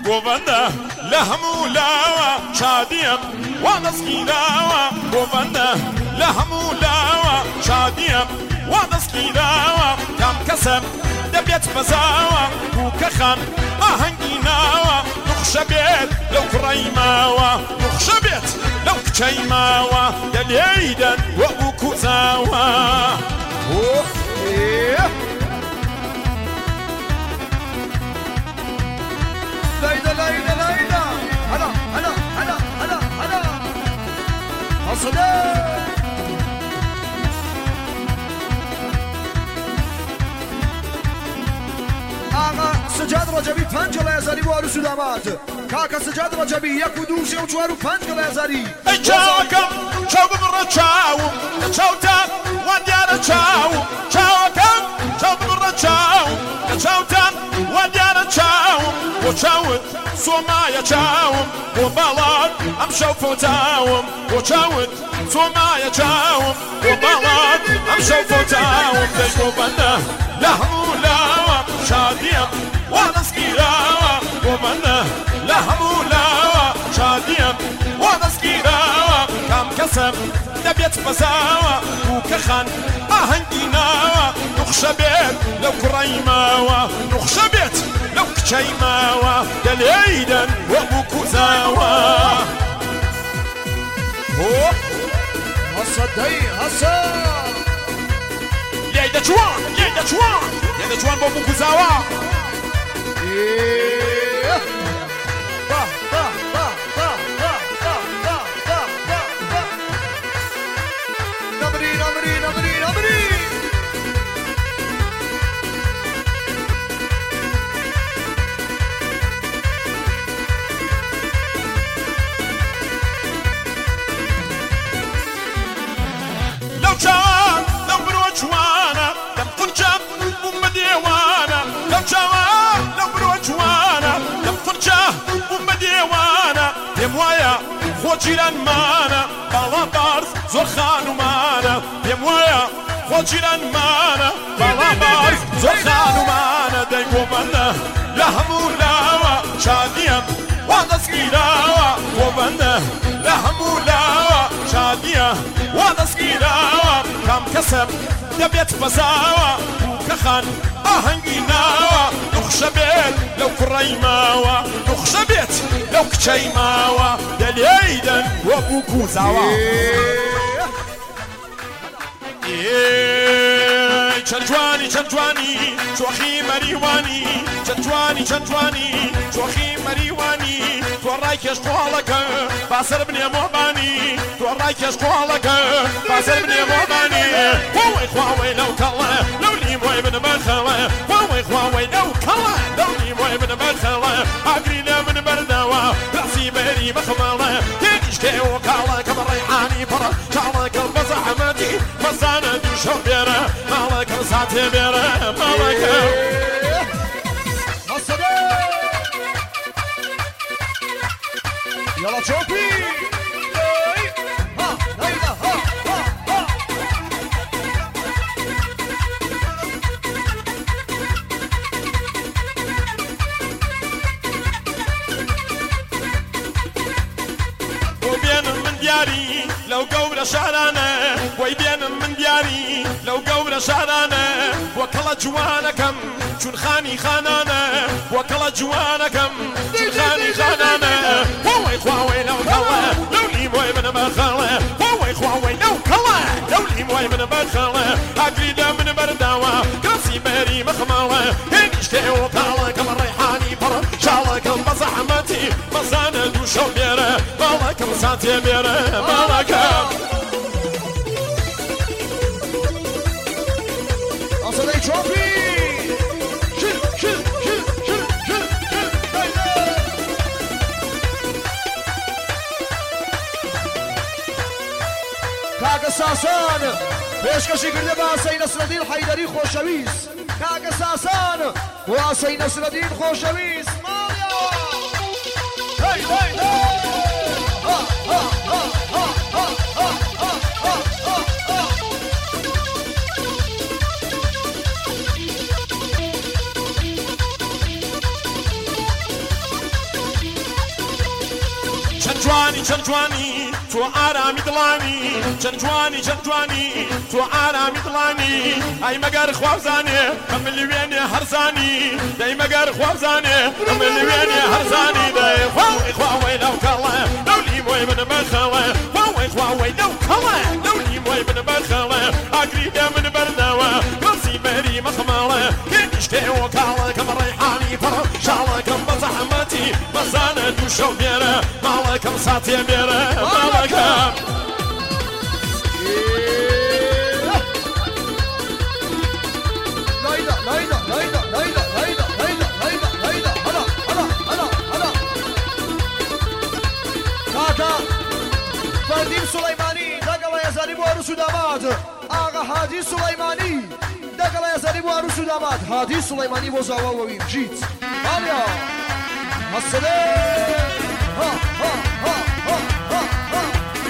بۆ بەندە لە هەموو لاوە شادیم وا دەستگیراوە بۆ بەندە لە هەموو لاوە شادیم وا دەستگیراوە کام کەسم دەبێت بەزاوە بووکە خان ئاهەنگی ناوە نوخشە بێت لەو کوڕەی ماوە نوخشە بێت لەو کچەی ماوە دەلێیدەن وەبوو کوزاوە ليلى ليلى ليلى هلا هلا هلا هلا هلا الصلاة آقا سجاد رجبی 5000 بو عروس و داماد کاکا سجاد رجبی 1 و 2 و 3 و 4 و 5000 ای چاوکم چاو ببڕە چاوم لە چاوتان وا دیارە چاوم چاوەکەم چاو ببڕە چاوم لە چاوتان وا دیارە چاوم بۆ چاوت سۆمایە چاوم بۆ باڵات ئەم شەو فۆتاوم بۆ چاوت سۆمایە چاوم بۆ باڵات ئەم شەو فۆتاوم دەی بۆ بەندە لە هەموو لاوە شادیم وا دەستگیراوە بۆ بەندە لە هەموو لاوە شادیم وا دەستگیراوە کام کەسم دەبێت بەزاوە بووکە خان ئاهەنگی ناوە نوخشە بێت لەو کوڕەی ماوە نوخشە بێت لەو کچەی ماوە دەلێیدەن وەبوو کوزاوە هەسە دەی هەسە لێی دەچوان لێی دەچوان لێی دەچوان بۆ بوو کوزاوە چاوان لەو برۆ جوانە لەم قونجە بووم بە دێوانە لەو چاوان لەو برۆ جوانە لەم قونجە بووم بە دێوانە پێم وایە خۆ جیرانمانە باڵا بارز زۆر خانومانە پێم وایە خۆ جیرانمانە باڵا بارز زۆر خانومانە دەی بۆ بەندە لە هەموو لاوە شادیم وا دەستگیراوە بۆ بەندە لە هەموو لاوە شادیە وا دەستگیراوە کام کەسم دەبێت بەزاوە بووکە خان ئاهەنگی ناوە نوخشە بێت لەو کوڕەی ماوە نوخشە بێت لەو کچەی ماوە دەلێیدەن وەبوو کوزاوە چەند جوانی چەند جوانی چۆخی مەریوانی چەند جوانی چەند جوانی چۆخی مەریوانی تۆ ڕای کێشخواڵەکە باسەر بنێ مۆبانی تۆ ڕای کێشخواڵەکە باسەر بنێ مۆبانی خواوەی خواوەی لەو کەڵە لەو نیمۆی بنە بەرخەڵە خواوەی خواوەی لەو کەڵە لەو نیمۆی بنە بەرخەڵە ئاگری لە من بەردەوە ڕاسی بەری بەخمەڵە تێنیش کێوە کاڵە کە بە ڕێحانی پڕە چاڵەکە بە زەحمەتی مەزانە دووشە بێرە ماڵەکە ساتێ بێرە ماڵەکە يلا شوفي ها هيدا ها ها ها وبين من دياري لو قبل شعرانه ويبين من دياري لو قبل شعرانه وكلا جوانكم شون خاني خانانه وكلا جوانكم شون خاني خانانه خواوي خواوي لو كلا لو لي موي من بخله خواوي خواوي لو كلا لو لي موي من بخله اقريد من برداوه كرسي بري مخمله هنشتي وكلا كم الريحاني بر شالك بزحمتي مزانه دوشو بيره مالك مساتي بيره مالك أصلي شوفي شل شل شل شل شل شل كاكا ساسان پێشکەشی کرده بە ئاسەی نەسرەدین حەیدەری خۆشەویست کاکە ساسان و ئاسەی نەسرەدین خۆشەویست ماڵیا هەی هەی چەند جوانی تۆ ئارامی دڵانی چەند جوانی تۆ ئارامی دڵانی ئای مەگەر خوابزانێ ئەمە لەوێنێ هەرزانی دەی مەگەر خوابزانێ ئەمە لەوێنێ هەرزانی دەی خواوەی لەو کەڵە لەو لیمۆی من بەرخەوە خواوەی لەو کەڵە لەو لیمۆی من بەرخەوە ئاگریدە من بەردەوە گەڵسی بەری مەخمەڵە هێنیشتێوە کاڵە کەم ڕێحانی پڕ شاڵەکەم بە زەحمەتی بەزانە دوو شەو بێرە ماڵەکەم ساتێ بێرە ماڵەکەم فردین سلیمانی دەگەڵ یەزاری بۆ عروس و داماد ئاغا هادی سلیمانی دەگەڵ یەزاری بۆ عروس و داماد هادی سلیمانی بۆ زاواوەوی جیت ئالیا هەسەلێ ها ها ها ها ها ها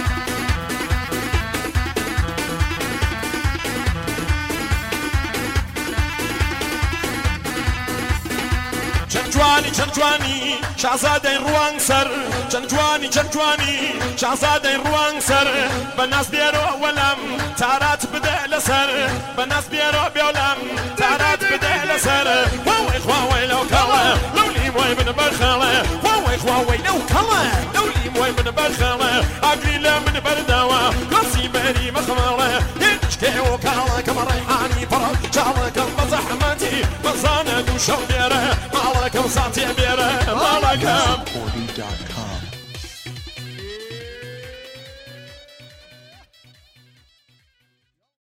چەند جوانی شازادەی ڕوان سەر چەند جوانی شازادەی ڕوان سەر بە ناز بێرەوە وەلام تارات بدە لەسەر بە ناز بێرەوە بێڵام تارات بدە لەسەر خواوەی لەو کەڵە لەو لیمۆی من بەرخەڵە خواوەی لەو کەڵە لەو لیمۆی من بەرخەڵە ئاگری لە من بەردەوە گەڵسی بەری مەخمەڵە هێنیشتێوە کاڵە کەمە ڕێحانی پڕ چاڵەکەم بە زەحمەتی بەزانە دوو شەو بێرە ماڵەکەم ساتێ بێرە ماڵەکەم